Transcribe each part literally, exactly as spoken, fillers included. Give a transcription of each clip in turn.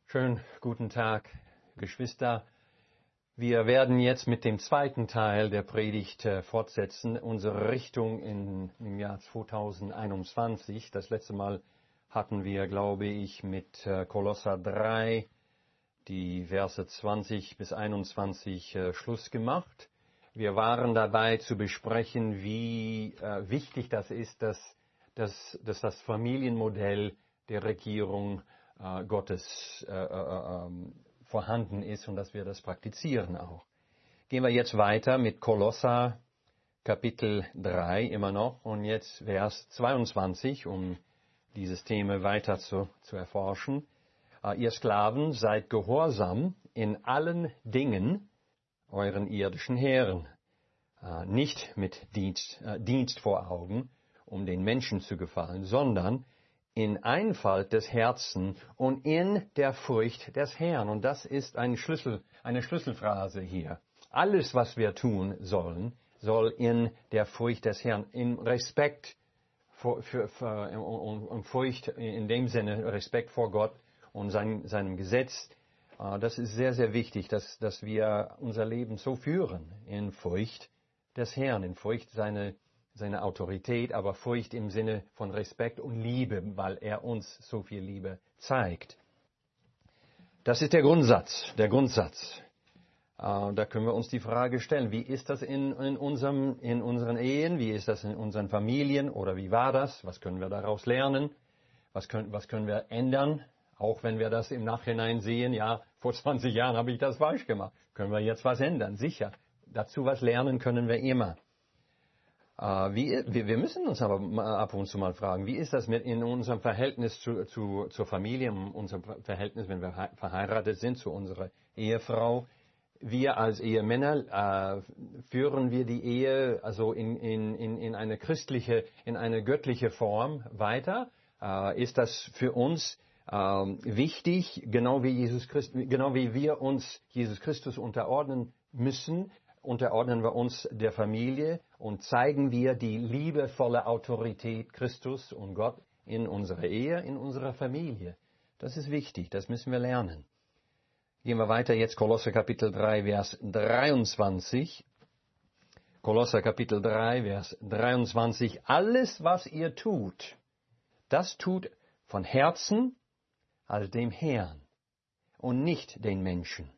Schönen guten Tag, Geschwister. Wir werden jetzt mit dem zweiten Teil der Predigt äh, fortsetzen, unsere Richtung in, im Jahr zweitausendeinundzwanzig. Das letzte Mal hatten wir, glaube ich, mit äh, Kolosser drei die Verse zwanzig bis einundzwanzig äh, Schluss gemacht. Wir waren dabei zu besprechen, wie äh, wichtig das ist, dass, dass, dass das Familienmodell der Regierung äh, Gottes äh, äh, äh, vorhanden ist und dass wir das praktizieren auch. Gehen wir jetzt weiter mit Kolosser Kapitel drei immer noch und jetzt Vers zweiundzwanzig, um dieses Thema weiter zu, zu erforschen. Uh, ihr Sklaven, seid gehorsam in allen Dingen euren irdischen Herren, uh, nicht mit Dienst, uh, Dienst vor Augen, um den Menschen zu gefallen, sondern in Einfalt des Herzens und in der Furcht des Herrn. Und das ist ein Schlüssel, eine Schlüsselphrase hier. Alles, was wir tun sollen, soll in der Furcht des Herrn, in Respekt für, für, für, und, und Furcht in dem Sinne, Respekt vor Gott und sein, seinem Gesetz. Das ist sehr, sehr wichtig, dass, dass wir unser Leben so führen, in Furcht des Herrn, in Furcht seiner seine Autorität, aber Furcht im Sinne von Respekt und Liebe, weil er uns so viel Liebe zeigt. Das ist der Grundsatz, der Grundsatz. Äh, da können wir uns die Frage stellen, wie ist das in, in, unserem, in unseren Ehen, wie ist das in unseren Familien oder wie war das, was können wir daraus lernen, was können, was können wir ändern, auch wenn wir das im Nachhinein sehen, ja, vor zwanzig Jahren habe ich das falsch gemacht, können wir jetzt was ändern, sicher. Dazu was lernen können wir immer. Uh, wie, wir müssen uns aber ab und zu mal fragen, wie ist das mit in unserem Verhältnis zu, zu, zur Familie, in unserem Verhältnis, wenn wir verheiratet sind, zu unserer Ehefrau. Wir als Ehemänner, uh, führen wir die Ehe also in, in, in, in eine christliche, in eine göttliche Form weiter? Uh, ist das für uns uh, wichtig, genau wie, Jesus Christ, genau wie wir uns Jesus Christus unterordnen müssen? Unterordnen wir uns der Familie und zeigen wir die liebevolle Autorität Christus und Gott in unserer Ehe, in unserer Familie. Das ist wichtig, das müssen wir lernen. Gehen wir weiter jetzt, Kolosser Kapitel drei, Vers dreiundzwanzig. Kolosser Kapitel drei, Vers dreiundzwanzig. Alles, was ihr tut, das tut von Herzen als dem Herrn und nicht den Menschen.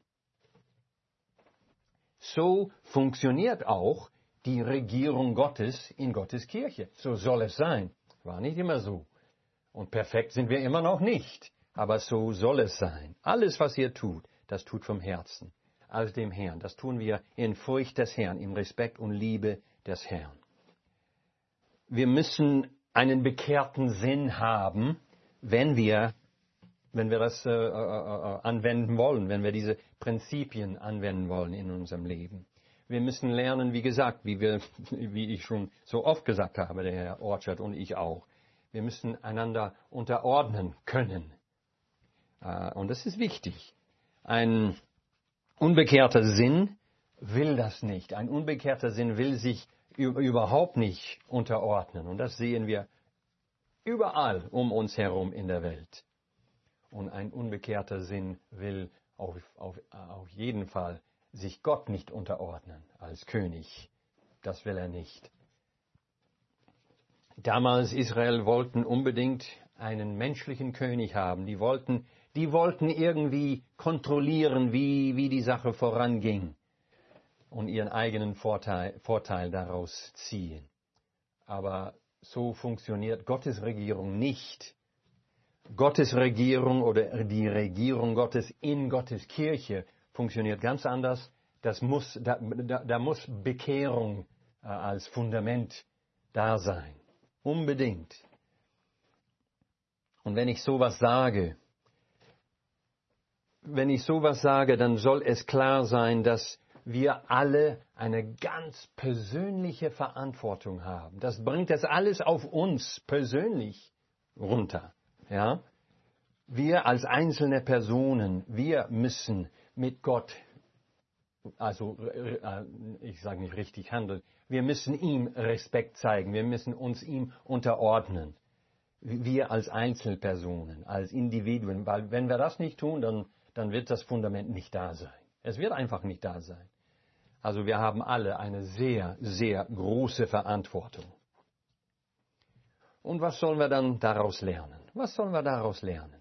So funktioniert auch die Regierung Gottes in Gottes Kirche. So soll es sein. War nicht immer so. Und perfekt sind wir immer noch nicht. Aber so soll es sein. Alles, was ihr tut, das tut vom Herzen, als dem Herrn. Das tun wir in Furcht des Herrn, im Respekt und Liebe des Herrn. Wir müssen einen bekehrten Sinn haben, wenn wir wenn wir das äh, äh, anwenden wollen, wenn wir diese Prinzipien anwenden wollen in unserem Leben. Wir müssen lernen, wie gesagt, wie, wir, wie ich schon so oft gesagt habe, der Herr Orchard und ich auch. Wir müssen einander unterordnen können. Äh, und das ist wichtig. Ein unbekehrter Sinn will das nicht. Ein unbekehrter Sinn will sich überhaupt nicht unterordnen. Und das sehen wir überall um uns herum in der Welt. Und ein unbekehrter Sinn will auf, auf, auf jeden Fall sich Gott nicht unterordnen als König. Das will er nicht. Damals Israel wollten unbedingt einen menschlichen König haben. Die wollten, die wollten irgendwie kontrollieren, wie, wie die Sache voranging und ihren eigenen Vorteil, Vorteil daraus ziehen. Aber so funktioniert Gottes Regierung nicht. Gottes Regierung oder die Regierung Gottes in Gottes Kirche funktioniert ganz anders. Das muss, da, da, da muss Bekehrung äh, als Fundament da sein. Unbedingt. Und wenn ich sowas sage, wenn ich sowas sage, dann soll es klar sein, dass wir alle eine ganz persönliche Verantwortung haben. Das bringt das alles auf uns persönlich runter. Ja? Wir als einzelne Personen, wir müssen mit Gott, also ich sage nicht richtig handeln, wir müssen ihm Respekt zeigen, wir müssen uns ihm unterordnen. wir als Einzelpersonen, als Individuen, weil wenn wir das nicht tun, dann, dann wird das Fundament nicht da sein. Es wird einfach nicht da sein. Also wir haben alle eine sehr, sehr große Verantwortung. Und was sollen wir dann daraus lernen? Was sollen wir daraus lernen?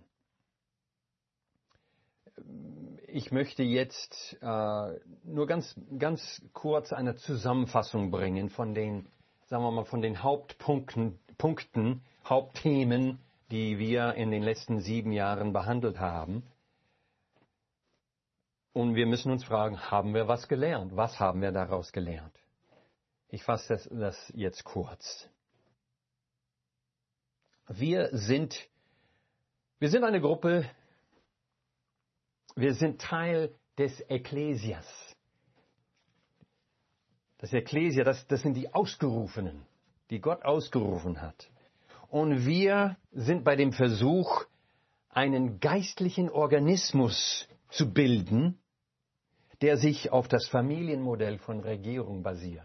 Ich möchte jetzt äh, nur ganz, ganz kurz eine Zusammenfassung bringen von den, sagen wir mal, von den Hauptpunkten, Punkten, Hauptthemen, die wir in den letzten sieben Jahren behandelt haben. Und wir müssen uns fragen, haben wir was gelernt? Was haben wir daraus gelernt? Ich fasse das, das jetzt kurz. Wir sind, wir sind eine Gruppe, wir sind Teil des Ekklesias. Das Ekklesia, das, das sind die Ausgerufenen, die Gott ausgerufen hat. Und wir sind bei dem Versuch, einen geistlichen Organismus zu bilden, der sich auf das Familienmodell von Regierung basiert.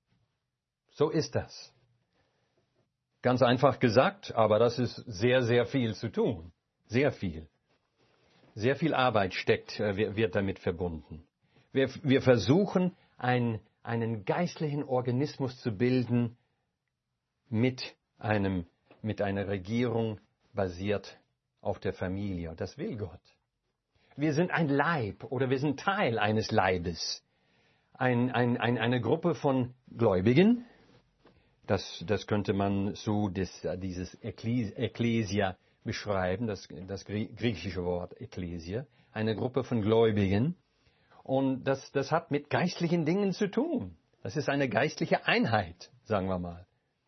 So ist das. Ganz einfach gesagt, aber das ist sehr, sehr viel zu tun. Sehr viel. Sehr viel Arbeit steckt, wird damit verbunden. Wir, wir versuchen, ein, einen geistlichen Organismus zu bilden mit, einem, mit einer Regierung basiert auf der Familie. Und das will Gott. Wir sind ein Leib oder wir sind Teil eines Leibes. Ein, ein, ein, eine Gruppe von Gläubigen. Das, das könnte man so des, dieses Ekklesia beschreiben, das, das griechische Wort Ekklesia. Eine Gruppe von Gläubigen. Und das, das hat mit geistlichen Dingen zu tun. Das ist eine geistliche Einheit, sagen wir mal.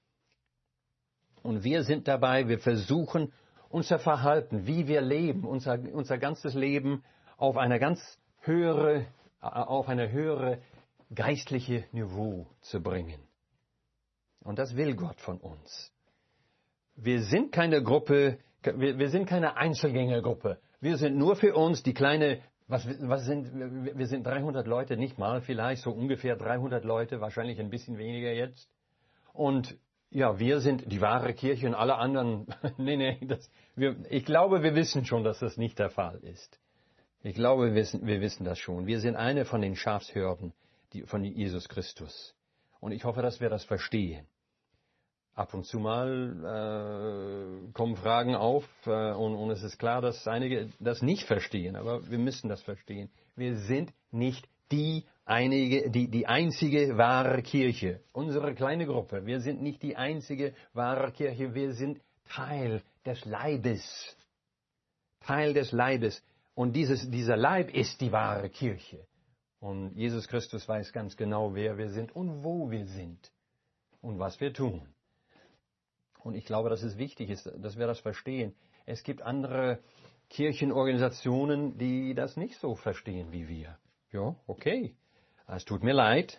Und wir sind dabei, wir versuchen, unser Verhalten, wie wir leben, unser, unser ganzes Leben auf eine ganz höhere, auf eine höhere geistliche Niveau zu bringen. Und das will Gott von uns. Wir sind keine Gruppe, wir, wir sind keine Einzelgängergruppe. Wir sind nur für uns die kleine, was, was sind, wir sind dreihundert Leute, nicht mal vielleicht, so ungefähr dreihundert Leute, wahrscheinlich ein bisschen weniger jetzt. Und ja, wir sind die wahre Kirche und alle anderen, nee, nee, das, wir, ich glaube, wir wissen schon, dass das nicht der Fall ist. Ich glaube, wir wissen, wir wissen das schon. Wir sind eine von den Schafshörden die, von Jesus Christus. Und ich hoffe, dass wir das verstehen. Ab und zu mal äh, kommen Fragen auf äh, und, und es ist klar, dass einige das nicht verstehen, aber wir müssen das verstehen. Wir sind nicht die einige, die, die einzige wahre Kirche. Unsere kleine Gruppe, wir sind nicht die einzige wahre Kirche, wir sind Teil des Leibes. Teil des Leibes. Und dieses, dieser Leib ist die wahre Kirche. Und Jesus Christus weiß ganz genau, wer wir sind und wo wir sind und was wir tun. Und ich glaube, dass es wichtig ist, dass wir das verstehen. Es gibt andere Kirchenorganisationen, die das nicht so verstehen wie wir. Ja, okay. Es tut mir leid.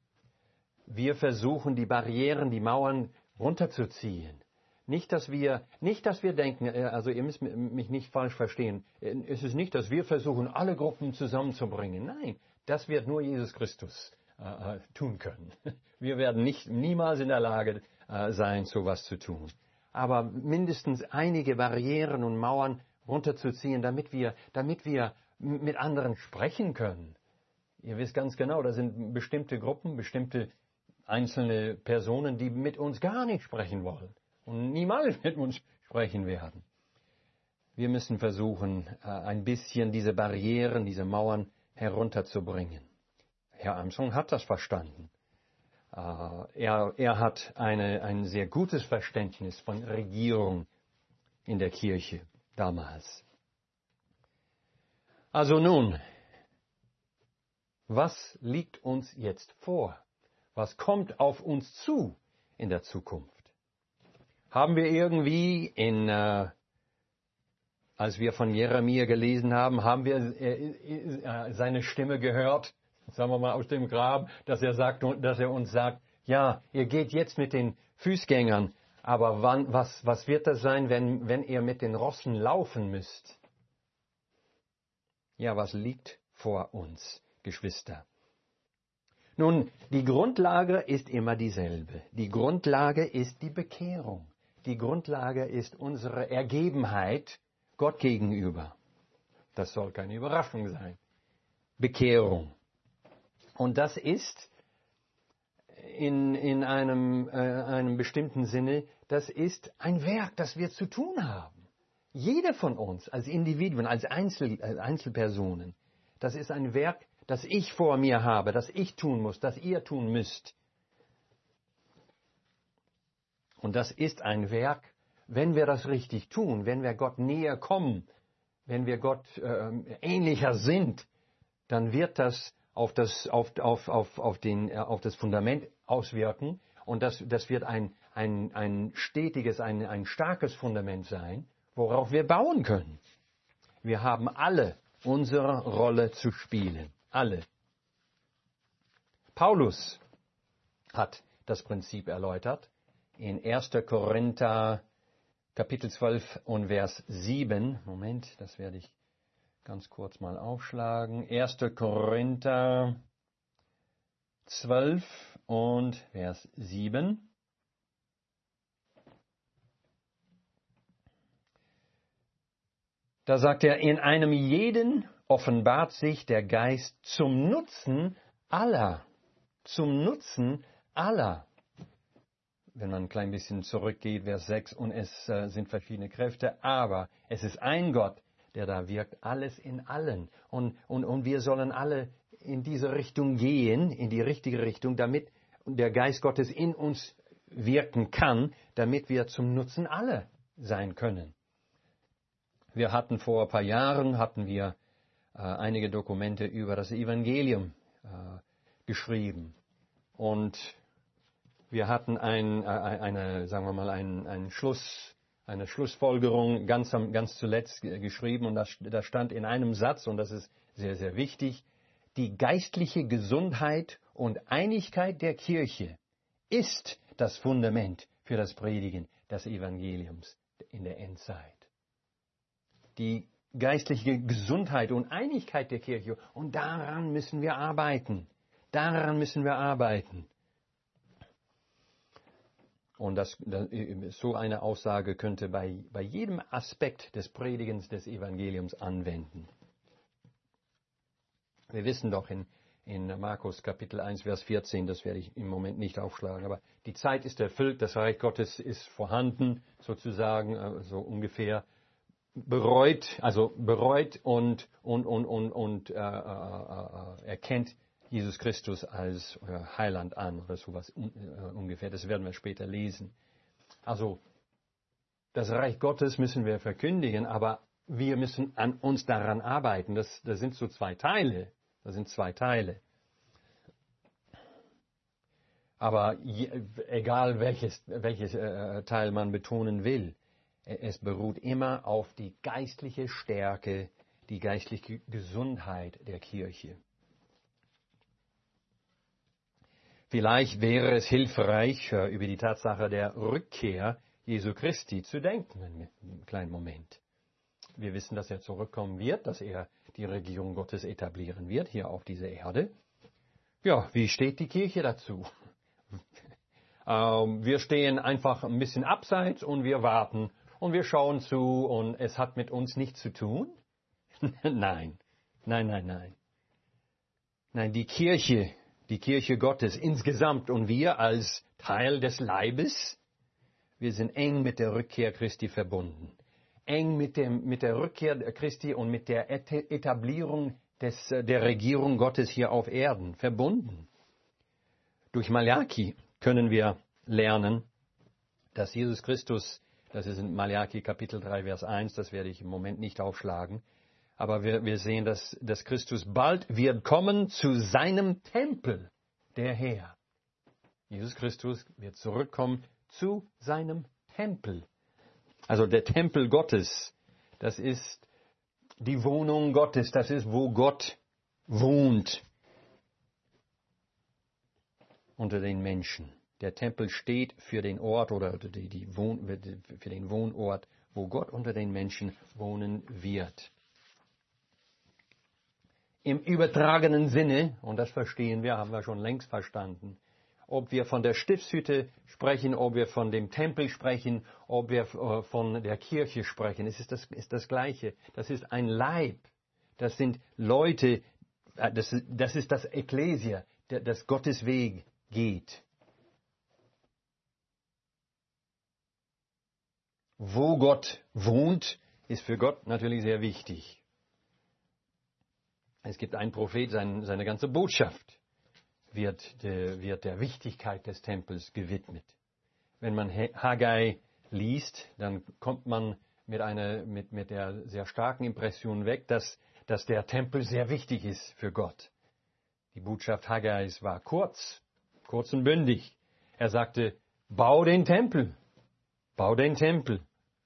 Wir versuchen, die Barrieren, die Mauern runterzuziehen. Nicht, dass wir, nicht, dass wir denken, also ihr müsst mich nicht falsch verstehen. Es ist nicht, dass wir versuchen, alle Gruppen zusammenzubringen. Nein, das wird nur Jesus Christus äh, tun können. Wir werden nicht, niemals in der Lage äh, sein, so etwas zu tun. Aber mindestens einige Barrieren und Mauern runterzuziehen, damit wir, damit wir mit anderen sprechen können. Ihr wisst ganz genau, da sind bestimmte Gruppen, bestimmte einzelne Personen, die mit uns gar nicht sprechen wollen und niemals mit uns sprechen werden. Wir müssen versuchen, ein bisschen diese Barrieren, diese Mauern herunterzubringen. Herr Armstrong hat das verstanden. Er, er hat eine, ein sehr gutes Verständnis von Regierung in der Kirche damals. Also nun, was liegt uns jetzt vor? Was kommt auf uns zu in der Zukunft? Haben wir irgendwie, in, äh, als wir von Jeremia gelesen haben, haben wir äh, äh, seine Stimme gehört, sagen wir mal aus dem Grab, dass er, sagt, dass er uns sagt, ja, ihr geht jetzt mit den Fußgängern, aber wann, was, was wird das sein, wenn, wenn ihr mit den Rossen laufen müsst? Ja, was liegt vor uns, Geschwister? Nun, die Grundlage ist immer dieselbe. Die Grundlage ist die Bekehrung. die Grundlage ist unsere Ergebenheit Gott gegenüber. Das soll keine Überraschung sein. Bekehrung. Und das ist in, in einem, äh, einem bestimmten Sinne, das ist ein Werk, das wir zu tun haben. Jeder von uns als Individuen, als, Einzel, als Einzelpersonen, das ist ein Werk, das ich vor mir habe, das ich tun muss, das ihr tun müsst. Und das ist ein Werk, wenn wir das richtig tun, wenn wir Gott näher kommen, wenn wir Gott äh, ähnlicher sind, dann wird das auf das, auf, auf, auf, auf den, äh, auf das Fundament auswirken. Und das, das wird ein, ein, ein stetiges, ein, ein starkes Fundament sein, worauf wir bauen können. Wir haben alle unsere Rolle zu spielen. Alle. Paulus hat das Prinzip erläutert in erster Korinther Kapitel zwölf und Vers sieben. Moment, das werde ich ganz kurz mal aufschlagen. erster Korinther zwölf und Vers sieben. Da sagt er, in einem jeden offenbart sich der Geist zum Nutzen aller. Zum Nutzen aller. Wenn man ein klein bisschen zurückgeht, Vers sechs, und es äh, sind verschiedene Kräfte, aber es ist ein Gott, der da wirkt, alles in allen. Und, und, und wir sollen alle in diese Richtung gehen, in die richtige Richtung, damit der Geist Gottes in uns wirken kann, damit wir zum Nutzen aller sein können. Wir hatten vor ein paar Jahren, hatten wir äh, einige Dokumente über das Evangelium äh, geschrieben. Und wir hatten ein, eine, sagen wir mal, einen, einen Schluss, eine Schlussfolgerung ganz, ganz zuletzt geschrieben und das, das stand in einem Satz, und das ist sehr, sehr wichtig: Die geistliche Gesundheit und Einigkeit der Kirche ist das Fundament für das Predigen des Evangeliums in der Endzeit. Die geistliche Gesundheit und Einigkeit der Kirche, und daran müssen wir arbeiten. Daran müssen wir arbeiten. Und das, so eine Aussage könnte bei, bei jedem Aspekt des Predigens des Evangeliums anwenden. Wir wissen doch in, in Markus Kapitel eins, Vers vierzehn, das werde ich im Moment nicht aufschlagen, aber die Zeit ist erfüllt, das Reich Gottes ist vorhanden, sozusagen, so ungefähr. Bereut, also bereut und, und, und, und, und äh, äh, erkennt Jesus Christus als Heiland an oder sowas ungefähr. Das werden wir später lesen. Also das Reich Gottes müssen wir verkündigen, aber wir müssen an uns daran arbeiten. Das, das sind so zwei Teile. Das sind zwei Teile. Aber je, egal welches, welches äh, Teil man betonen will, es beruht immer auf die geistliche Stärke, die geistliche Gesundheit der Kirche. Vielleicht wäre es hilfreich, über die Tatsache der Rückkehr Jesu Christi zu denken, einen kleinen Moment. Wir wissen, dass er zurückkommen wird, dass er die Regierung Gottes etablieren wird, hier auf dieser Erde. Ja, wie steht die Kirche dazu? ähm, wir stehen einfach ein bisschen abseits und wir warten und wir schauen zu und es hat mit uns nichts zu tun? Nein, nein, nein, nein. Nein, die Kirche, die Kirche Gottes insgesamt und wir als Teil des Leibes, wir sind eng mit der Rückkehr Christi verbunden. Eng mit, dem, mit der Rückkehr Christi und mit der Etablierung des, der Regierung Gottes hier auf Erden verbunden. Durch Malachi können wir lernen, dass Jesus Christus, das ist in Malachi Kapitel drei, Vers eins, das werde ich im Moment nicht aufschlagen, aber wir, wir sehen, dass, dass Christus bald wird kommen zu seinem Tempel, der Herr. Jesus Christus wird zurückkommen zu seinem Tempel. Also der Tempel Gottes, das ist die Wohnung Gottes, das ist, wo Gott wohnt unter den Menschen. Der Tempel steht für den Ort oder die, die Wohn, für den Wohnort, wo Gott unter den Menschen wohnen wird. Im übertragenen Sinne, und das verstehen wir, haben wir schon längst verstanden, ob wir von der Stiftshütte sprechen, ob wir von dem Tempel sprechen, ob wir äh, von der Kirche sprechen. Es ist das, ist das Gleiche. Das ist ein Leib. Das sind Leute, äh, das, das ist das Ekklesia, der, das Gottes Weg geht. Wo Gott wohnt, ist für Gott natürlich sehr wichtig. Es gibt einen Prophet, sein, seine ganze Botschaft wird, de, wird der Wichtigkeit des Tempels gewidmet. Wenn man Haggai liest, dann kommt man mit, einer, mit, mit der sehr starken Impression weg, dass, dass der Tempel sehr wichtig ist für Gott. Die Botschaft Haggais war kurz, kurz und bündig. Er sagte, bau den Tempel, bau den Tempel.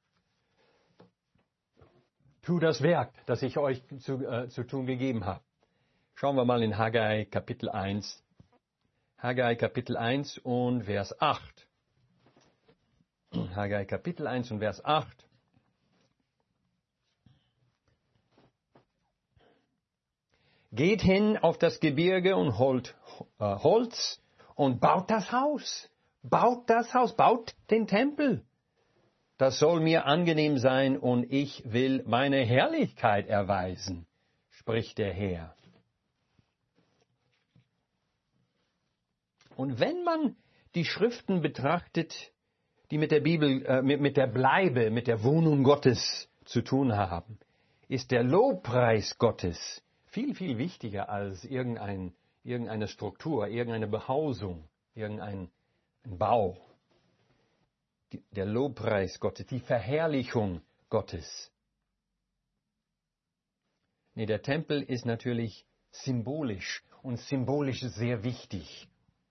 Tu das Werk, das ich euch zu, äh, zu tun gegeben habe. Schauen wir mal in Haggai Kapitel eins. Haggai Kapitel eins und Vers acht. Haggai Kapitel eins und Vers acht. Geht hin auf das Gebirge und holt äh, Holz und baut das Haus. Baut das Haus, baut den Tempel. Das soll mir angenehm sein und ich will meine Herrlichkeit erweisen, spricht der Herr. Und wenn man die Schriften betrachtet, die mit der Bibel, äh, mit, mit der Bleibe, mit der Wohnung Gottes zu tun haben, ist der Lobpreis Gottes viel, viel wichtiger als irgendein, irgendeine Struktur, irgendeine Behausung, irgendein ein Bau. Der Lobpreis Gottes, die Verherrlichung Gottes. Nee, der Tempel ist natürlich symbolisch und symbolisch sehr wichtig.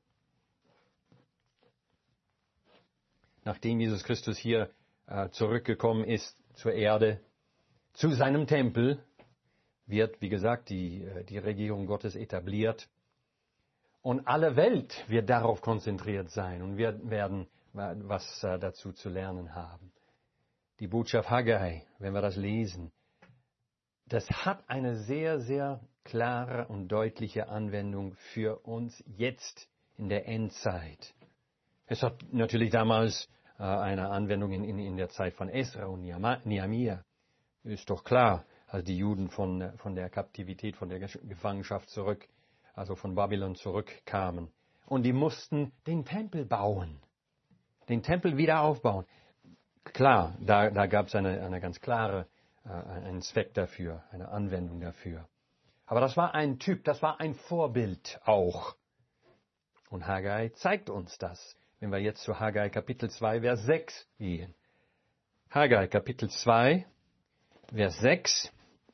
Nachdem Jesus Christus hier äh, zurückgekommen ist zur Erde, zu seinem Tempel, wird, wie gesagt, die, äh, die Regierung Gottes etabliert. Und alle Welt wird darauf konzentriert sein und wir werden was äh, dazu zu lernen haben. Die Botschaft Haggai, wenn wir das lesen, das hat eine sehr, sehr klare und deutliche Anwendung für uns jetzt in der Endzeit. Es hat natürlich damals äh, eine Anwendung in, in, in der Zeit von Esra und Nehemia. Ist doch klar, als die Juden von, von der Kaptivität, von der Gefangenschaft zurück, also von Babylon zurückkamen. Und die mussten den Tempel bauen. Den Tempel wieder aufbauen. Klar, da, da gab es eine, eine ganz klare, äh, einen Zweck dafür, eine Anwendung dafür. Aber das war ein Typ, das war ein Vorbild auch. Und Haggai zeigt uns das, wenn wir jetzt zu Haggai Kapitel zwei, Vers sechs gehen. Haggai Kapitel zwei, Vers sechs.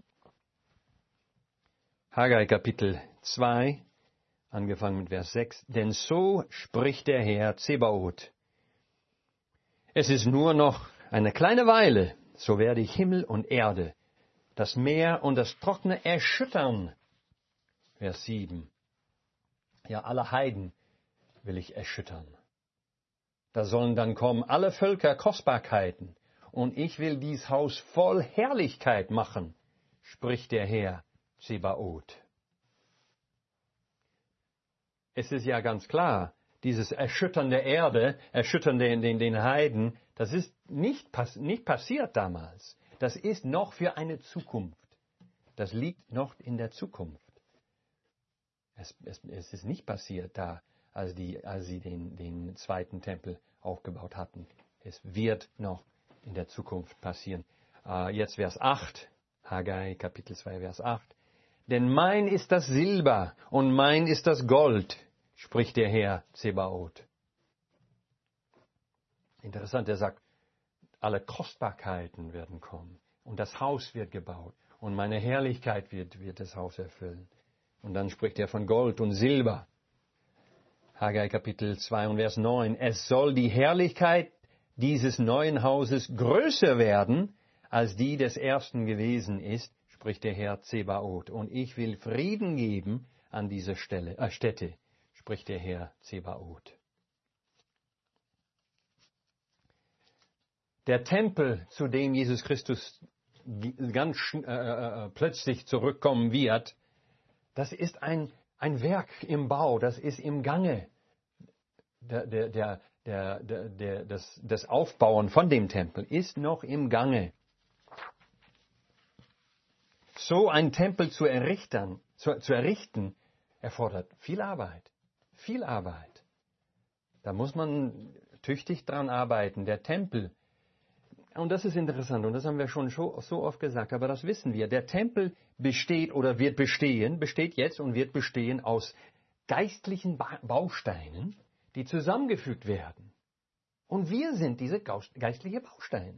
Haggai Kapitel zwei, angefangen mit Vers sechs. Denn so spricht der Herr Zebaoth. Es ist nur noch eine kleine Weile, so werde ich Himmel und Erde, das Meer und das Trockene erschüttern. Vers sieben. Ja, alle Heiden will ich erschüttern. Da sollen dann kommen alle Völker Kostbarkeiten, und ich will dies Haus voll Herrlichkeit machen, spricht der Herr Zebaoth. Es ist ja ganz klar, dieses Erschüttern der Erde, Erschüttern den, den, den Heiden, das ist nicht, pass, nicht passiert damals. Das ist noch für eine Zukunft. Das liegt noch in der Zukunft. Es, es, es ist nicht passiert da, als, die, als sie den, den zweiten Tempel aufgebaut hatten. Es wird noch in der Zukunft passieren. Uh, jetzt Vers acht, Haggai Kapitel zwei, Vers acht. Denn mein ist das Silber und mein ist das Gold, spricht der Herr Zebaoth. Interessant, er sagt, alle Kostbarkeiten werden kommen und das Haus wird gebaut und meine Herrlichkeit wird, wird das Haus erfüllen. Und dann spricht er von Gold und Silber. Haggai Kapitel zwei und Vers neun. Es soll die Herrlichkeit dieses neuen Hauses größer werden, als die des ersten gewesen ist, spricht der Herr Zebaoth. Und ich will Frieden geben an dieser Stelle, äh, Stätte, spricht der Herr Zebaoth. Der Tempel, zu dem Jesus Christus ganz äh, äh, plötzlich zurückkommen wird, das ist ein, ein Werk im Bau, das ist im Gange. der, der, der, der, der, der, das, das Aufbauen von dem Tempel ist noch im Gange. So einen Tempel zu errichten, zu, zu errichten, erfordert viel Arbeit. Viel Arbeit. Da muss man tüchtig dran arbeiten. Der Tempel, und das ist interessant, und das haben wir schon so oft gesagt, aber das wissen wir. Der Tempel besteht oder wird bestehen, besteht jetzt und wird bestehen aus geistlichen Bausteinen, die zusammengefügt werden. Und wir sind diese geistlichen Bausteine.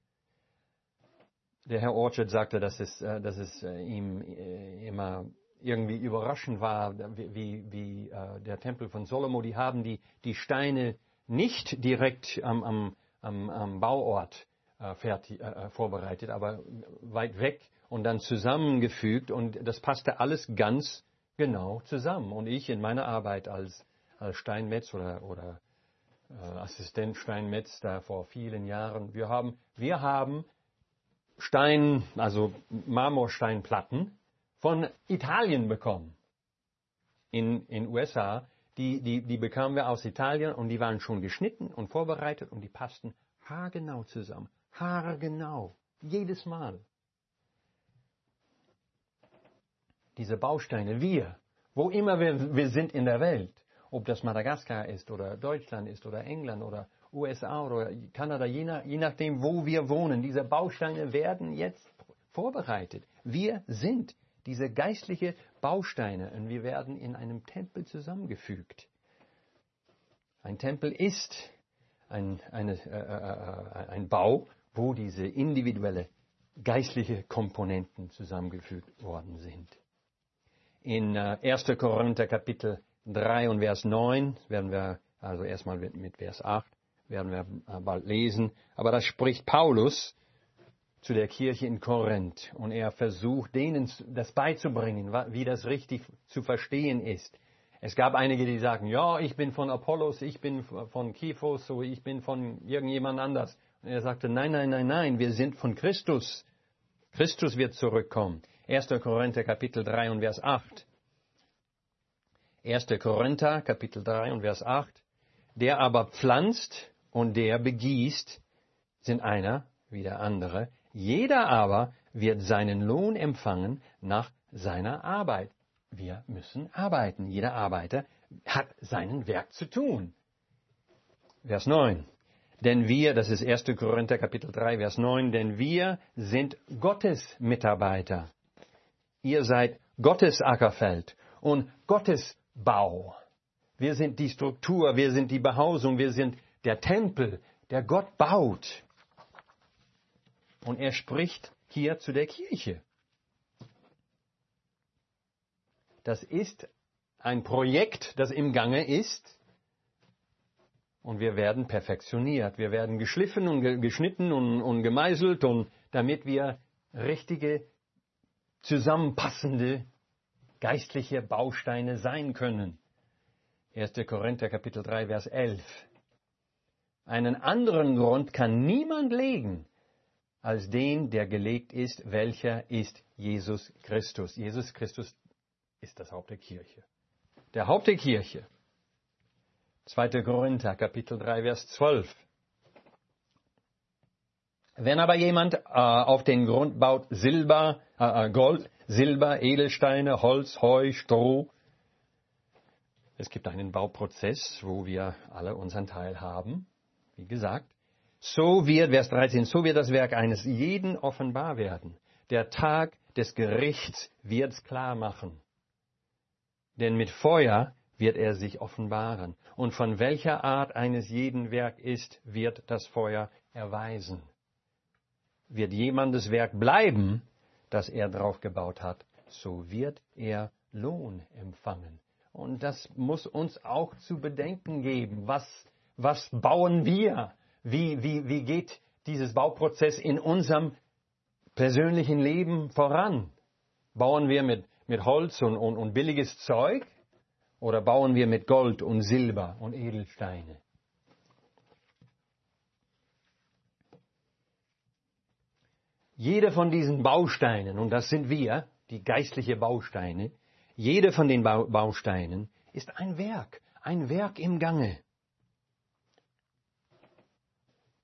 Der Herr Orchard sagte, dass es, dass es ihm immer irgendwie überraschend war, wie, wie der Tempel von Solomo, die haben die, die Steine nicht direkt am, am, am, am Bauort äh, fertig, äh, vorbereitet, aber weit weg und dann zusammengefügt, und das passte alles ganz genau zusammen. Und ich in meiner Arbeit als, als Steinmetz oder, oder äh, Assistent Steinmetz da vor vielen Jahren, wir haben, wir haben Stein, also Marmorsteinplatten von Italien bekommen. In den U S A, die, die, die bekamen wir aus Italien und die waren schon geschnitten und vorbereitet und die passten haargenau zusammen. Haargenau. Jedes Mal. Diese Bausteine, wir, wo immer wir, wir sind in der Welt, ob das Madagaskar ist oder Deutschland ist oder England oder U S A oder Kanada, je, nach, je nachdem, wo wir wohnen, diese Bausteine werden jetzt vorbereitet. Wir sind diese geistliche Bausteine und wir werden in einem Tempel zusammengefügt. Ein Tempel ist ein, eine, äh, ein Bau, wo diese individuelle geistliche Komponenten zusammengefügt worden sind. In äh, erster Korinther Kapitel drei und Vers neun werden wir, also erstmal mit, mit Vers acht, werden wir bald lesen, aber da spricht Paulus zu der Kirche in Korinth und er versucht, denen das beizubringen, wie das richtig zu verstehen ist. Es gab einige, die sagen, ja, ich bin von Apollos, ich bin von Kephas, so ich bin von irgendjemand anders. Und er sagte, nein, nein, nein, nein, wir sind von Christus. Christus wird zurückkommen. erster Korinther Kapitel drei und Vers acht. erster Korinther Kapitel drei und Vers acht. Der aber pflanzt und der begießt, sind einer wie der andere. Jeder aber wird seinen Lohn empfangen nach seiner Arbeit. Wir müssen arbeiten. Jeder Arbeiter hat seinen Werk zu tun. Vers neun. Denn wir, das ist erster Korinther Kapitel drei, Vers neun, denn wir sind Gottes Mitarbeiter. Ihr seid Gottes Ackerfeld und Gottes Bau. Wir sind die Struktur, wir sind die Behausung, wir sind der Tempel, der Gott baut. Und er spricht hier zu der Kirche. Das ist ein Projekt, das im Gange ist. Und wir werden perfektioniert. Wir werden geschliffen und geschnitten und, und gemeißelt, und damit wir richtige, zusammenpassende, geistliche Bausteine sein können. erster Korinther Kapitel drei, Vers elf. Einen anderen Grund kann niemand legen, als den, der gelegt ist, welcher ist Jesus Christus. Jesus Christus ist das Haupt der Kirche. Der Haupt der Kirche. zweiter Korinther, Kapitel drei, Vers zwölf. Wenn aber jemand äh, auf den Grund baut Silber, äh, Gold, Silber, Edelsteine, Holz, Heu, Stroh. Es gibt einen Bauprozess, wo wir alle unseren Teil haben, wie gesagt. So wird, Vers dreizehn, so wird das Werk eines jeden offenbar werden. Der Tag des Gerichts wird's klar machen. Denn mit Feuer wird er sich offenbaren. Und von welcher Art eines jeden Werk ist, wird das Feuer erweisen. Wird jemandes Werk bleiben, das er drauf gebaut hat, so wird er Lohn empfangen. Und das muss uns auch zu bedenken geben. Was, was bauen wir? Wie, wie, wie geht dieses Bauprozess in unserem persönlichen Leben voran? Bauen wir mit, mit Holz und, und, und billiges Zeug? Oder bauen wir mit Gold und Silber und Edelsteine? Jeder von diesen Bausteinen, und das sind wir, die geistlichen Bausteine, jeder von den Bausteinen ist ein Werk, ein Werk im Gange.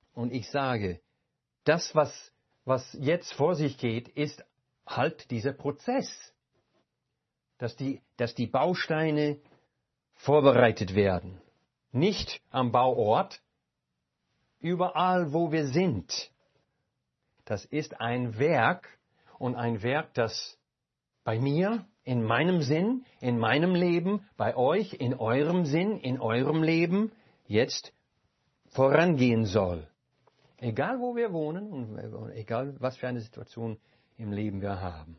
Und ich sage, das, was, was jetzt vor sich geht, ist halt dieser Prozess, dass die, dass die Bausteine vorbereitet werden. Nicht am Bauort, überall, wo wir sind. Das ist ein Werk und ein Werk, das bei mir, in meinem Sinn, in meinem Leben, bei euch, in eurem Sinn, in eurem Leben jetzt vorangehen soll. Egal, wo wir wohnen und egal, was für eine Situation im Leben wir haben.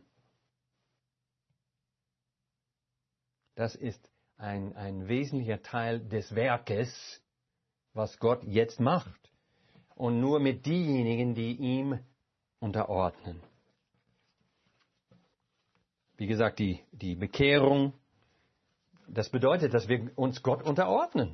Das ist ein, ein wesentlicher Teil des Werkes, was Gott jetzt macht. Und nur mit diejenigen, die ihm unterordnen. Wie gesagt, die, die Bekehrung, das bedeutet, dass wir uns Gott unterordnen.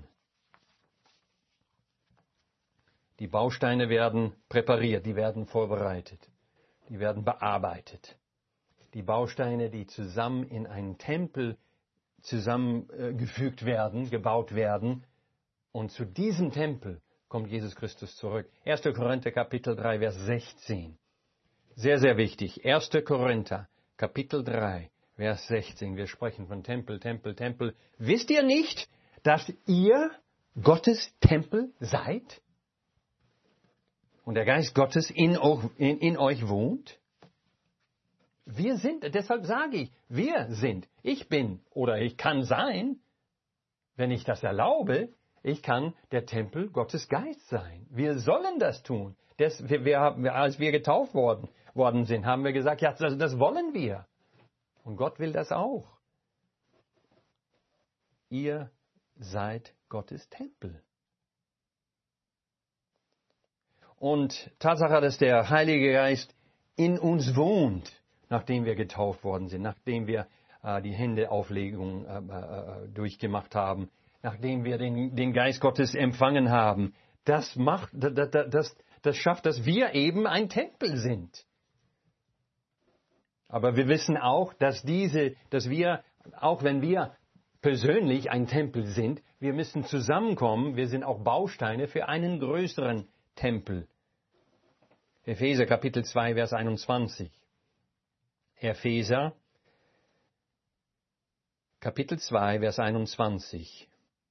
Die Bausteine werden präpariert, die werden vorbereitet, die werden bearbeitet. Die Bausteine, die zusammen in einen Tempel zusammengefügt werden, gebaut werden. Und zu diesem Tempel kommt Jesus Christus zurück. erster Korinther Kapitel drei, Vers sechzehn. Sehr, sehr wichtig. erster Korinther Kapitel drei, Vers sechzehn. Wir sprechen von Tempel, Tempel, Tempel. Wisst ihr nicht, dass ihr Gottes Tempel seid? Und der Geist Gottes in, in, in euch wohnt? Wir sind, deshalb sage ich, wir sind, ich bin oder ich kann sein, wenn ich das erlaube, ich kann der Tempel Gottes Geist sein. Wir sollen das tun. Das, wir, wir haben, als wir getauft worden, worden sind, haben wir gesagt, ja, das, das wollen wir. Und Gott will das auch. Ihr seid Gottes Tempel. Und Tatsache, dass der Heilige Geist in uns wohnt, nachdem wir getauft worden sind, nachdem wir äh, die Händeauflegung äh, äh, durchgemacht haben, nachdem wir den, den Geist Gottes empfangen haben, das macht, das, das, das schafft, dass wir eben ein Tempel sind. Aber wir wissen auch, dass diese, dass wir, auch wenn wir persönlich ein Tempel sind, wir müssen zusammenkommen, wir sind auch Bausteine für einen größeren Tempel. Epheser Kapitel zwei, Vers einundzwanzig. Epheser Kapitel zwei, Vers einundzwanzig.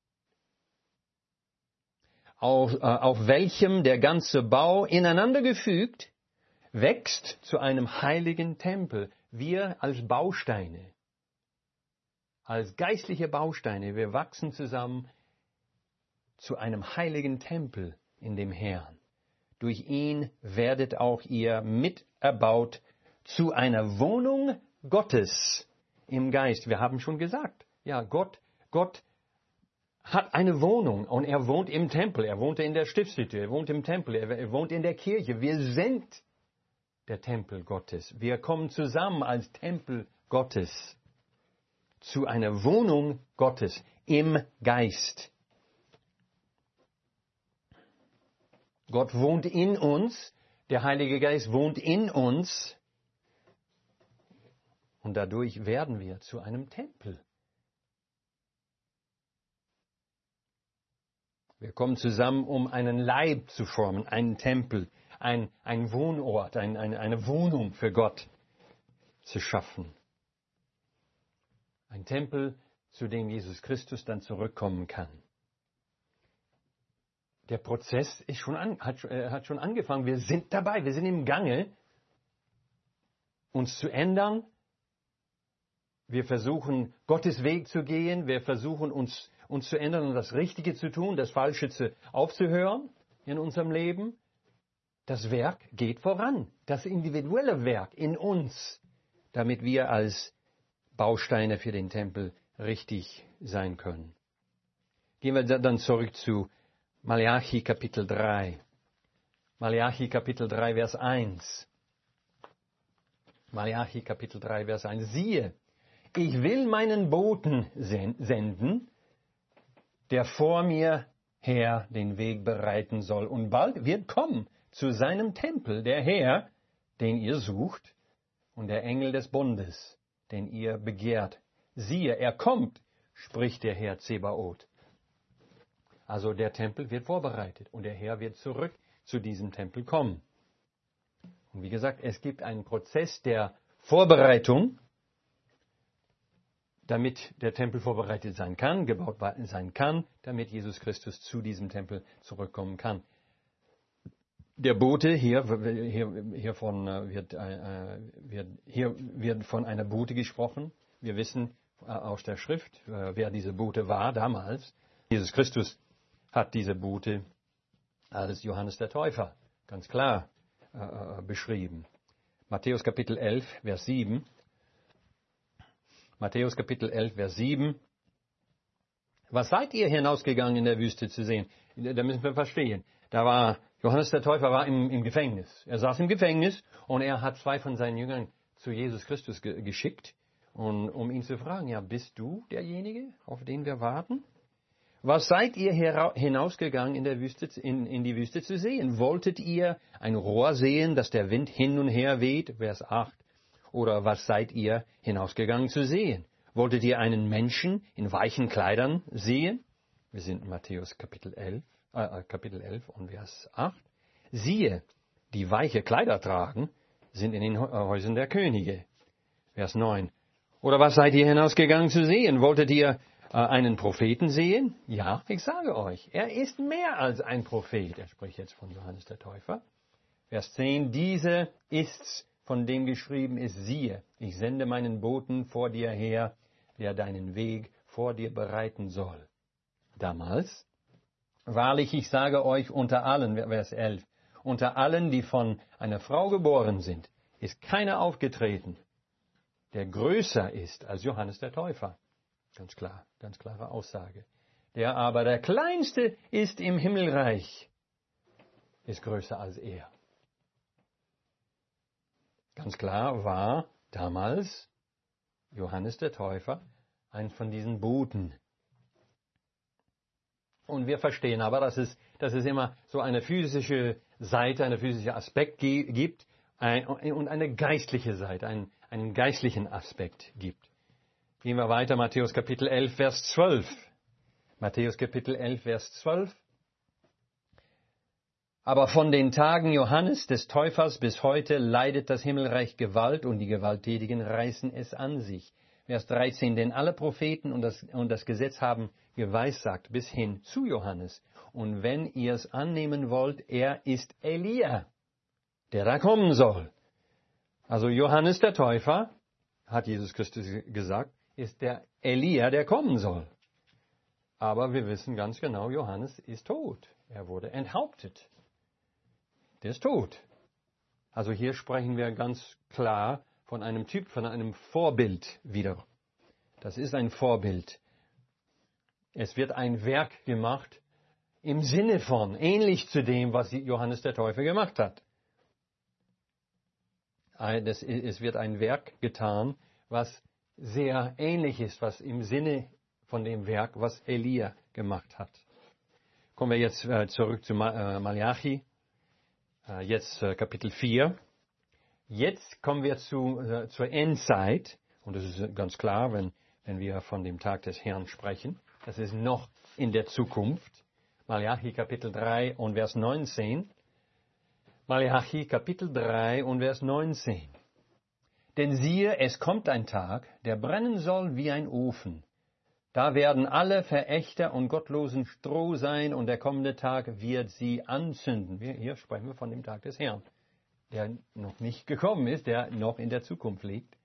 Auf, äh, auf welchem der ganze Bau ineinander gefügt wächst zu einem heiligen Tempel. Wir als Bausteine, als geistliche Bausteine, wir wachsen zusammen zu einem heiligen Tempel in dem Herrn. Durch ihn werdet auch ihr miterbaut zu einer Wohnung Gottes im Geist. Wir haben schon gesagt, ja, Gott, Gott hat eine Wohnung und er wohnt im Tempel. Er wohnt in der Stiftshütte, er wohnt im Tempel, er wohnt in der Kirche. Wir sind der Tempel Gottes. Wir kommen zusammen als Tempel Gottes zu einer Wohnung Gottes im Geist. Gott wohnt in uns, der Heilige Geist wohnt in uns und dadurch werden wir zu einem Tempel. Wir kommen zusammen, um einen Leib zu formen, einen Tempel, ein, ein Wohnort, ein, ein, eine Wohnung für Gott zu schaffen. Ein Tempel, zu dem Jesus Christus dann zurückkommen kann. Der Prozess ist schon an, hat, äh, hat schon angefangen. Wir sind dabei, wir sind im Gange, uns zu ändern. Wir versuchen, Gottes Weg zu gehen. Wir versuchen, uns, uns zu ändern und das Richtige zu tun, das Falsche zu, aufzuhören in unserem Leben. Das Werk geht voran, das individuelle Werk in uns, damit wir als Bausteine für den Tempel richtig sein können. Gehen wir dann zurück zu Malachi Kapitel drei. Malachi Kapitel drei, Vers eins. Malachi Kapitel drei, Vers eins. Siehe, ich will meinen Boten senden, der vor mir her den Weg bereiten soll. Und bald wird kommen zu seinem Tempel der Herr, den ihr sucht, und der Engel des Bundes, den ihr begehrt. Siehe, er kommt, spricht der Herr Zebaoth. Also der Tempel wird vorbereitet und der Herr wird zurück zu diesem Tempel kommen. Und wie gesagt, es gibt einen Prozess der Vorbereitung, damit der Tempel vorbereitet sein kann, gebaut sein kann, damit Jesus Christus zu diesem Tempel zurückkommen kann. Der Bote hier, hier, hiervon wird, äh, wird, hier wird von einer Bote gesprochen. Wir wissen äh, aus der Schrift, äh, wer diese Bote war damals. Jesus Christus hat diese Bote als Johannes der Täufer ganz klar äh, beschrieben. Matthäus Kapitel elf, Vers sieben. Matthäus Kapitel elf, Vers sieben. Was seid ihr hinausgegangen in der Wüste zu sehen? Da müssen wir verstehen. Da war Johannes der Täufer war im, im Gefängnis. Er saß im Gefängnis und er hat zwei von seinen Jüngern zu Jesus Christus ge- geschickt, und, um ihn zu fragen, ja, bist du derjenige, auf den wir warten? Was seid ihr hera- hinausgegangen in, der Wüste, in, in die Wüste zu sehen? Wolltet ihr ein Rohr sehen, dass der Wind hin und her weht? Vers acht. Oder was seid ihr hinausgegangen zu sehen? Wolltet ihr einen Menschen in weichen Kleidern sehen? Wir sind in Matthäus Kapitel elf. Kapitel elf und Vers acht. Siehe, die weiche Kleider tragen, sind in den Häusern der Könige. Vers neun. Oder was seid ihr hinausgegangen zu sehen? Wolltet ihr äh, einen Propheten sehen? Ja, ich sage euch, er ist mehr als ein Prophet. Er spricht jetzt von Johannes der Täufer. Vers zehn. Diese ist's, von dem geschrieben ist, siehe, ich sende meinen Boten vor dir her, der deinen Weg vor dir bereiten soll. Damals, wahrlich, ich sage euch, unter allen, Vers elf, unter allen, die von einer Frau geboren sind, ist keiner aufgetreten, der größer ist als Johannes der Täufer. Ganz klar, ganz klare Aussage. Der aber der Kleinste ist im Himmelreich, ist größer als er. Ganz klar war damals Johannes der Täufer ein von diesen Boten. Und wir verstehen aber, dass es, dass es immer so eine physische Seite, einen physischen Aspekt gibt ein, und eine geistliche Seite, einen, einen geistlichen Aspekt gibt. Gehen wir weiter, Matthäus Kapitel elf, Vers zwölf. Matthäus Kapitel elf, Vers zwölf. Aber von den Tagen Johannes des Täufers bis heute leidet das Himmelreich Gewalt und die Gewalttätigen reißen es an sich. Vers dreizehn, denn alle Propheten und das, und das Gesetz haben geweissagt bis hin zu Johannes. Und wenn ihr es annehmen wollt, er ist Elia, der da kommen soll. Also Johannes der Täufer, hat Jesus Christus gesagt, ist der Elia, der kommen soll. Aber wir wissen ganz genau, Johannes ist tot. Er wurde enthauptet. Der ist tot. Also hier sprechen wir ganz klar von einem Typ, von einem Vorbild wieder. Das ist ein Vorbild. Es wird ein Werk gemacht im Sinne von, ähnlich zu dem, was Johannes der Täufer gemacht hat. Es wird ein Werk getan, was sehr ähnlich ist, was im Sinne von dem Werk, was Elia gemacht hat. Kommen wir jetzt zurück zu Malachi, jetzt Kapitel vier. Jetzt kommen wir zu, äh, zur Endzeit, und das ist ganz klar, wenn, wenn wir von dem Tag des Herrn sprechen. Das ist noch in der Zukunft. Malachi Kapitel drei und Vers neunzehn. Malachi Kapitel drei und Vers neunzehn. Denn siehe, es kommt ein Tag, der brennen soll wie ein Ofen. Da werden alle Verächter und Gottlosen Stroh sein, und der kommende Tag wird sie anzünden. Wir, hier sprechen wir von dem Tag des Herrn, der noch nicht gekommen ist, der noch in der Zukunft liegt.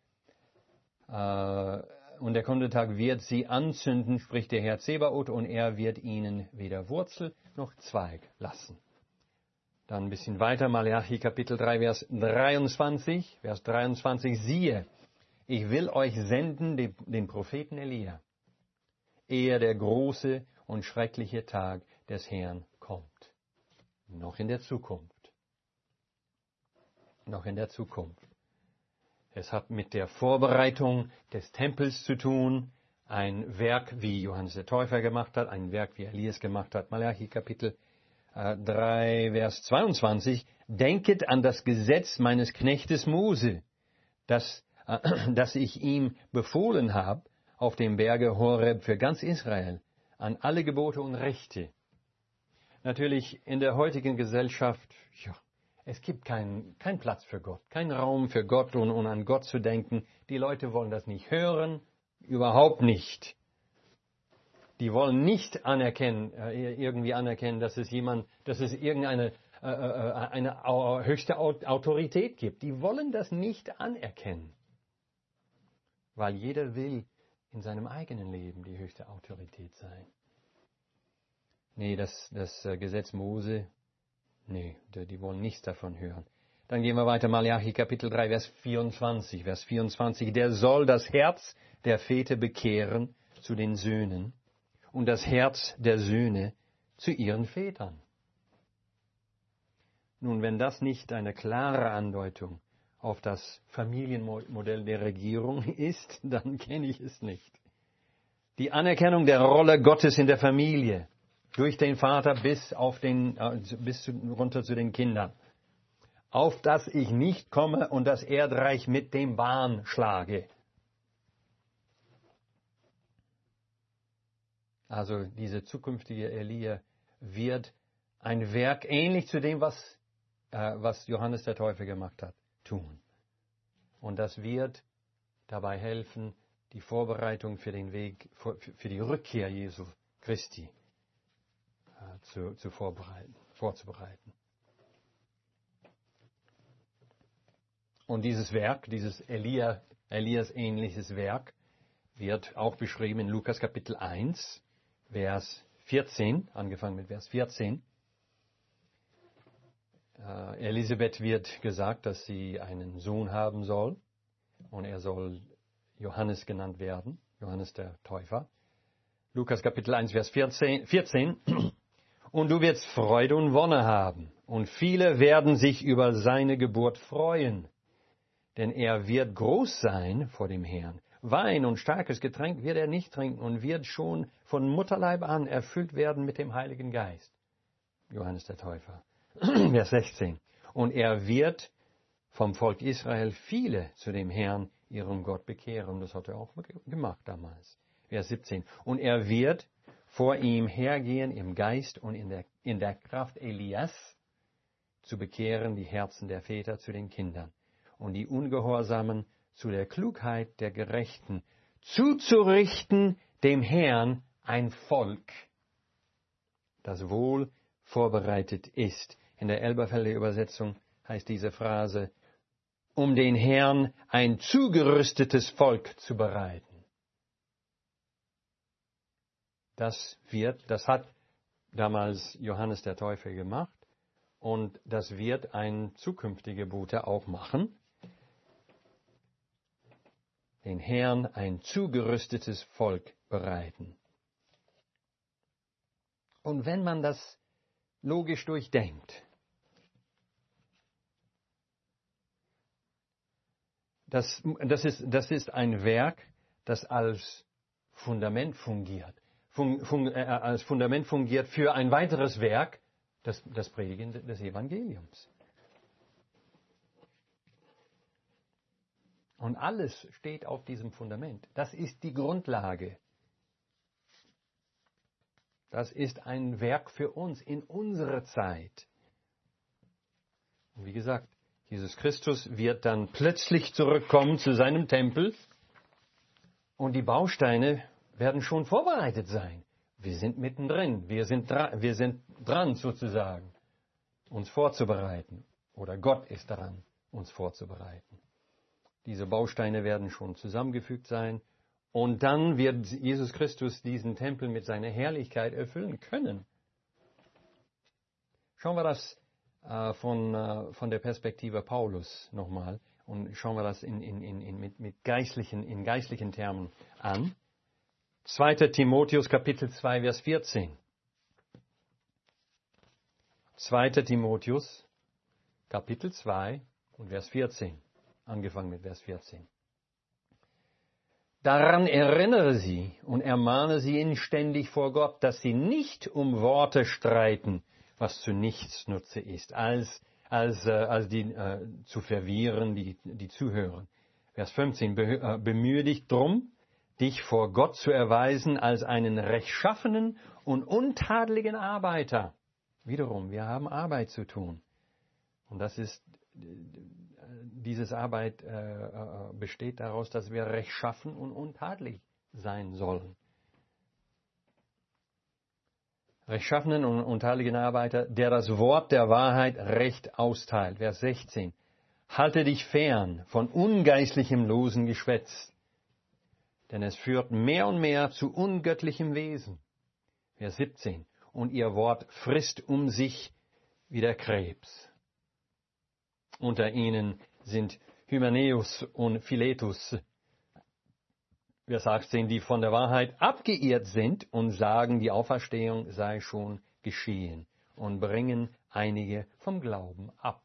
Und der kommende Tag wird sie anzünden, spricht der Herr Zebaoth, und er wird ihnen weder Wurzel noch Zweig lassen. Dann ein bisschen weiter, Malachi Kapitel drei, Vers dreiundzwanzig. Vers dreiundzwanzig, siehe, ich will euch senden den, den Propheten Elia, ehe der große und schreckliche Tag des Herrn kommt. Noch in der Zukunft. Noch in der Zukunft. Es hat mit der Vorbereitung des Tempels zu tun, ein Werk, wie Johannes der Täufer gemacht hat, ein Werk, wie Elias gemacht hat. Malachi Kapitel äh, drei, Vers zweiundzwanzig. Denket an das Gesetz meines Knechtes Mose, das, äh, das ich ihm befohlen habe auf dem Berge Horeb für ganz Israel, an alle Gebote und Rechte. Natürlich in der heutigen Gesellschaft, ja, es gibt keinen kein Platz für Gott, keinen Raum für Gott und, und an Gott zu denken. Die Leute wollen das nicht hören, überhaupt nicht. Die wollen nicht anerkennen, äh, irgendwie anerkennen, dass es jemand, dass es irgendeine äh, eine höchste Autorität gibt. Die wollen das nicht anerkennen, weil jeder will in seinem eigenen Leben die höchste Autorität sein. Nee, das, das Gesetz Mose, nee, die, die wollen nichts davon hören. Dann gehen wir weiter, Malachi Kapitel drei, Vers vierundzwanzig. Vers vierundzwanzig, der soll das Herz der Väter bekehren zu den Söhnen und das Herz der Söhne zu ihren Vätern. Nun, wenn das nicht eine klare Andeutung auf das Familienmodell der Regierung ist, dann kenne ich es nicht. Die Anerkennung der Rolle Gottes in der Familie, durch den Vater bis, auf den, bis zu, runter zu den Kindern, auf das ich nicht komme und das Erdreich mit dem Bahn schlage. Also diese zukünftige Elia wird ein Werk ähnlich zu dem, was was Johannes der Täufer gemacht hat, tun. Und das wird dabei helfen, die Vorbereitung für den Weg, für die Rückkehr Jesu Christi zu, zu vorbereiten, vorzubereiten. Und dieses Werk, dieses Elia, Elias ähnliches Werk, wird auch beschrieben in Lukas Kapitel eins, Vers vierzehn, angefangen mit Vers vierzehn. Elisabeth wird gesagt, dass sie einen Sohn haben soll und er soll Johannes genannt werden, Johannes der Täufer. Lukas Kapitel eins, Vers vierzehn. Und du wirst Freude und Wonne haben und viele werden sich über seine Geburt freuen, denn er wird groß sein vor dem Herrn. Wein und starkes Getränk wird er nicht trinken und wird schon von Mutterleib an erfüllt werden mit dem Heiligen Geist. Johannes der Täufer. Vers sechzehn. Und er wird vom Volk Israel viele zu dem Herrn, ihrem Gott, bekehren. Das hat er auch gemacht damals. Vers siebzehn. Und er wird vor ihm hergehen im Geist und in der, in der Kraft Elias, zu bekehren die Herzen der Väter zu den Kindern und die Ungehorsamen zu der Klugheit der Gerechten, zuzurichten dem Herrn ein Volk, das wohl vorbereitet ist. In der Elberfelder Übersetzung heißt diese Phrase, um den Herrn ein zugerüstetes Volk zu bereiten. Das wird, das hat damals Johannes der Täufer gemacht und das wird ein zukünftiger Bote auch machen. Den Herrn ein zugerüstetes Volk bereiten. Und wenn man das logisch durchdenkt, Das, das, ist, das ist ein Werk, das als Fundament fungiert. Fun, fun, äh, als Fundament fungiert für ein weiteres Werk, das, das Predigen des Evangeliums. Und alles steht auf diesem Fundament. Das ist die Grundlage. Das ist ein Werk für uns in unserer Zeit. Und wie gesagt, Jesus Christus wird dann plötzlich zurückkommen zu seinem Tempel und die Bausteine werden schon vorbereitet sein. Wir sind mittendrin, wir sind, dra- wir sind dran sozusagen, uns vorzubereiten. Oder Gott ist daran, uns vorzubereiten. Diese Bausteine werden schon zusammengefügt sein und dann wird Jesus Christus diesen Tempel mit seiner Herrlichkeit erfüllen können. Schauen wir das Von, von der Perspektive Paulus nochmal und schauen wir das in, in, in, in, mit, mit geistlichen, in geistlichen Termen an. zweiter Timotheus Kapitel zwei, Vers vierzehn. zweiter Timotheus Kapitel zwei und Vers vierzehn. Angefangen mit Vers vierzehn. Daran erinnere sie und ermahne sie inständig vor Gott, dass sie nicht um Worte streiten, was zu nichts Nutze ist, als, als, äh, als die äh, zu verwirren, die, die zuhören. Vers fünfzehn, be, äh, bemühe dich drum, dich vor Gott zu erweisen als einen rechtschaffenen und untadeligen Arbeiter, Wiederum, wir haben Arbeit zu tun. Und das ist, dieses Arbeit äh, besteht daraus, dass wir rechtschaffen und untadelig sein sollen. Rechtschaffenen und untadeligen Arbeiter, der das Wort der Wahrheit recht austeilt. Vers sechzehn. Halte dich fern von ungeistlichem losen Geschwätz, denn es führt mehr und mehr zu ungöttlichem Wesen. Vers siebzehn. Und ihr Wort frisst um sich wie der Krebs. Unter ihnen sind Hymenäus und Philetus, Vers achtzehn, die von der Wahrheit abgeirrt sind und sagen, die Auferstehung sei schon geschehen und bringen einige vom Glauben ab.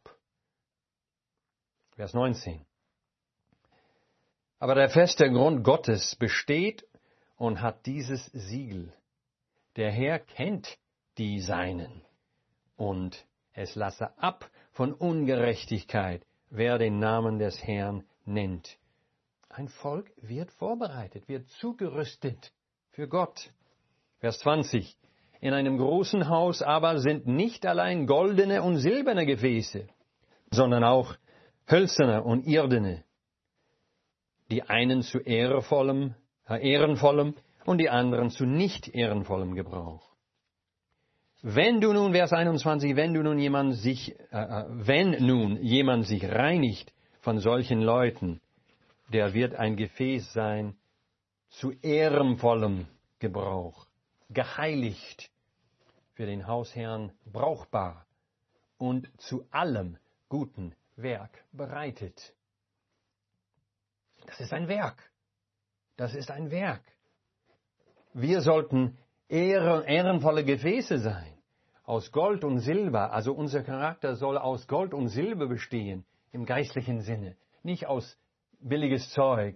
Vers neunzehn. Aber der feste Grund Gottes besteht und hat dieses Siegel. Der Herr kennt die Seinen und es lasse ab von Ungerechtigkeit, wer den Namen des Herrn nennt. Ein Volk wird vorbereitet, wird zugerüstet für Gott. Vers zwanzig. In einem großen Haus aber sind nicht allein goldene und silberne Gefäße, sondern auch hölzerne und irdene. Die einen zu ehrenvollem, äh, ehrenvollem und die anderen zu nicht ehrenvollem Gebrauch. Wenn du nun, Vers einundzwanzig, wenn du nun jemand sich, äh, wenn nun jemand sich reinigt von solchen Leuten, der wird ein Gefäß sein zu ehrenvollem Gebrauch, geheiligt, für den Hausherrn brauchbar und zu allem guten Werk bereitet. Das ist ein Werk. Das ist ein Werk. Wir sollten ehren, ehrenvolle Gefäße sein, aus Gold und Silber. Also unser Charakter soll aus Gold und Silber bestehen, im geistlichen Sinne, nicht aus billiges Zeug.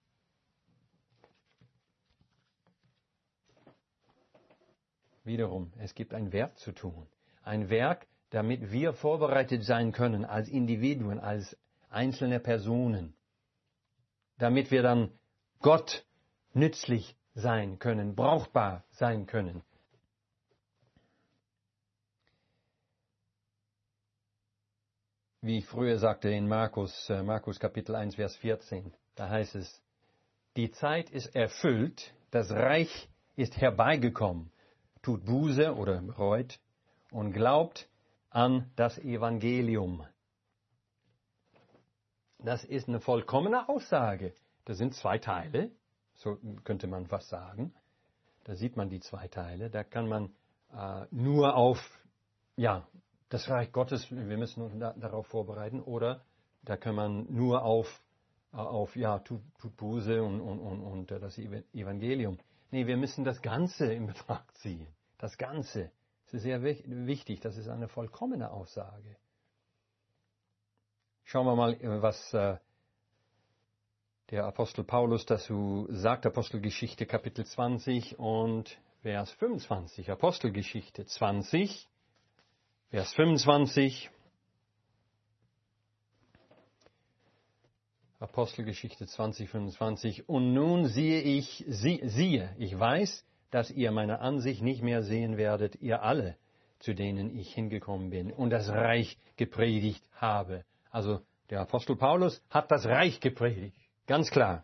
Wiederum, es gibt ein Werk zu tun. Ein Werk, damit wir vorbereitet sein können als Individuen, als einzelne Personen. Damit wir dann Gott nützlich sein können, brauchbar sein können. Wie ich früher sagte in Markus, äh, Markus Kapitel eins, Vers vierzehn, da heißt es, die Zeit ist erfüllt, das Reich ist herbeigekommen, tut Buße oder bereut und glaubt an das Evangelium. Das ist eine vollkommene Aussage. Das sind zwei Teile, so könnte man fast sagen. Da sieht man die zwei Teile. Da kann man äh, nur auf, ja, das Reich Gottes, wir müssen uns da, darauf vorbereiten, oder da kann man nur auf, äh, auf ja, tut, tut Buße und, und, und, und das Evangelium. Nee, wir müssen das Ganze in Betracht ziehen. Das Ganze. Das ist sehr wichtig. Das ist eine vollkommene Aussage. Schauen wir mal, was äh, der Apostel Paulus dazu sagt. Apostelgeschichte Kapitel zwanzig und Vers fünfundzwanzig. Apostelgeschichte zwanzig, Vers fünfundzwanzig. Apostelgeschichte zwanzig, fünfundzwanzig. Und nun siehe ich, sie, siehe, ich weiß, dass ihr meine Ansicht nicht mehr sehen werdet, ihr alle, zu denen ich hingekommen bin und das Reich gepredigt habe. Also der Apostel Paulus hat das Reich gepredigt, ganz klar.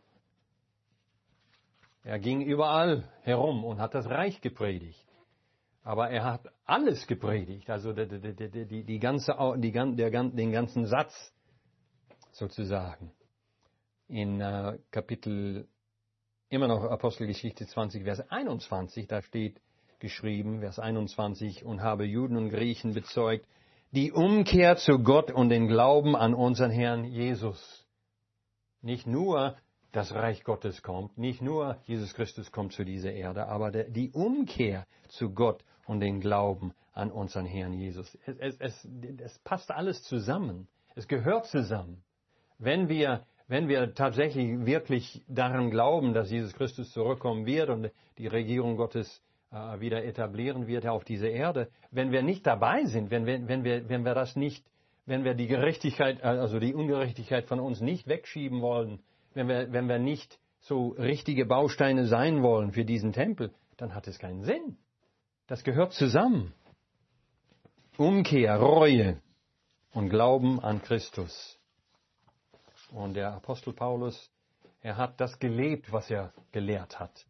Er ging überall herum und hat das Reich gepredigt. Aber er hat alles gepredigt, also die, die, die, die, die ganze, die, der, den ganzen Satz sozusagen. In äh, Kapitel, immer noch Apostelgeschichte zwanzig, Vers einundzwanzig, da steht geschrieben, Vers einundzwanzig, und habe Juden und Griechen bezeugt, die Umkehr zu Gott und den Glauben an unseren Herrn Jesus. Nicht nur das Reich Gottes kommt, nicht nur Jesus Christus kommt zu dieser Erde, aber der, die Umkehr zu Gott und den Glauben an unseren Herrn Jesus. Es, es, es, es passt alles zusammen. Es gehört zusammen. Wenn wir, wenn wir tatsächlich wirklich daran glauben, dass Jesus Christus zurückkommen wird und die Regierung Gottes wieder etablieren wird auf dieser Erde, wenn wir nicht dabei sind, wenn wir, wenn wir, wenn wir das nicht, wenn wir die Gerechtigkeit, also die Ungerechtigkeit von uns nicht wegschieben wollen, wenn wir, wenn wir nicht so richtige Bausteine sein wollen für diesen Tempel, dann hat es keinen Sinn. Das gehört zusammen. Umkehr, Reue und Glauben an Christus. Und der Apostel Paulus, er hat das gelebt, was er gelehrt hat.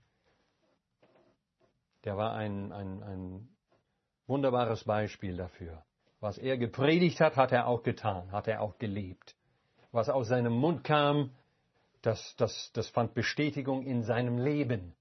Der war ein, ein, ein wunderbares Beispiel dafür. Was er gepredigt hat, hat er auch getan, hat er auch gelebt. Was aus seinem Mund kam, das, das, das fand Bestätigung in seinem Leben.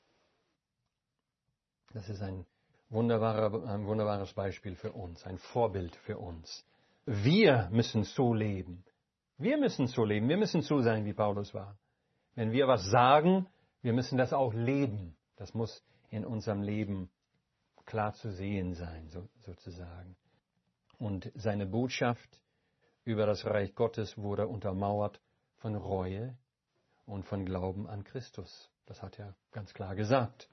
Das ist ein, wunderbarer, ein wunderbares Beispiel für uns, ein Vorbild für uns. Wir müssen so leben. Wir müssen so leben. Wir müssen so sein, wie Paulus war. Wenn wir was sagen, wir müssen das auch leben. Das muss in unserem Leben klar zu sehen sein, so, sozusagen. Und seine Botschaft über das Reich Gottes wurde untermauert von Reue und von Glauben an Christus. Das hat er ganz klar gesagt.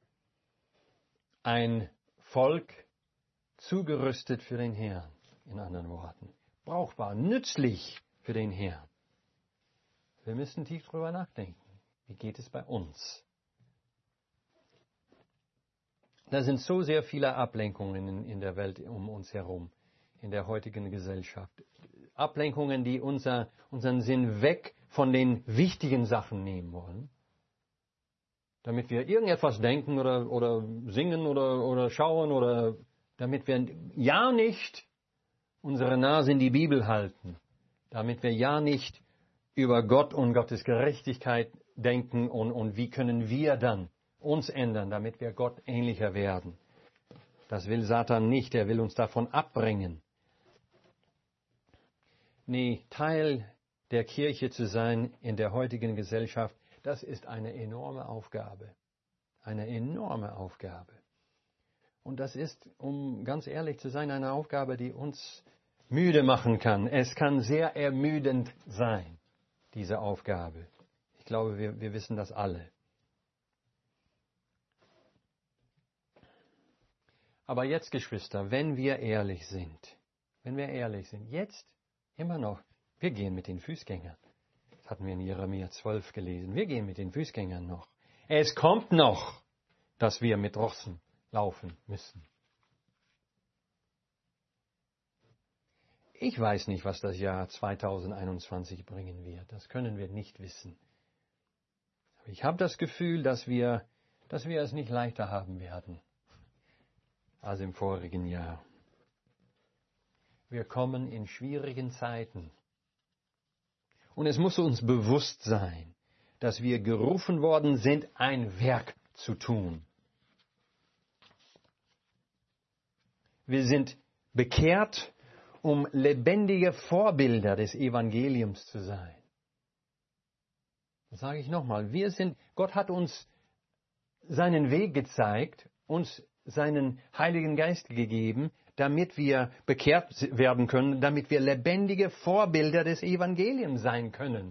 Ein Volk zugerüstet für den Herrn, in anderen Worten. Brauchbar, nützlich für den Herrn. Wir müssen tief drüber nachdenken. Wie geht es bei uns? Da sind so sehr viele Ablenkungen in, in der Welt um uns herum, in der heutigen Gesellschaft. Ablenkungen, die unser, unseren Sinn weg von den wichtigen Sachen nehmen wollen, damit wir irgendetwas denken oder, oder singen oder, oder schauen oder damit wir ja nicht unsere Nase in die Bibel halten, damit wir ja nicht über Gott und Gottes Gerechtigkeit denken und, und wie können wir dann uns ändern, damit wir Gott ähnlicher werden. Das will Satan nicht, er will uns davon abbringen. Nee, Teil der Kirche zu sein in der heutigen Gesellschaft, das ist eine enorme Aufgabe. Eine enorme Aufgabe. Und das ist, um ganz ehrlich zu sein, eine Aufgabe, die uns müde machen kann. Es kann sehr ermüdend sein, diese Aufgabe. Ich glaube, wir, wir wissen das alle. Aber jetzt, Geschwister, wenn wir ehrlich sind, wenn wir ehrlich sind, jetzt immer noch, wir gehen mit den Fußgängern. Das hatten wir in Jeremia zwölf gelesen. Wir gehen mit den Fußgängern noch. Es kommt noch, dass wir mit Rossen laufen müssen. Ich weiß nicht, was das Jahr zweitausendeinundzwanzig bringen wird. Das können wir nicht wissen. Aber ich habe das Gefühl, dass wir, dass wir es nicht leichter haben werden als im vorigen Jahr. Wir kommen in schwierigen Zeiten. Und es muss uns bewusst sein, dass wir gerufen worden sind, ein Werk zu tun. Wir sind bekehrt, um lebendige Vorbilder des Evangeliums zu sein. Das sage ich nochmal. Wir sind, Gott hat uns seinen Weg gezeigt, uns seinen Heiligen Geist gegeben, damit wir bekehrt werden können, damit wir lebendige Vorbilder des Evangeliums sein können.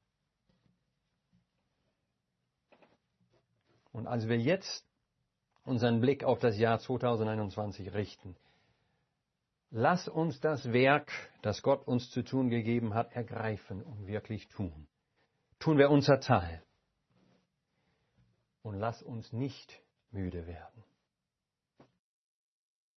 Und als wir jetzt unseren Blick auf das Jahr zweitausendeinundzwanzig richten, lass uns das Werk, das Gott uns zu tun gegeben hat, ergreifen und wirklich tun. Tun wir unser Teil. Und lass uns nicht müde werden.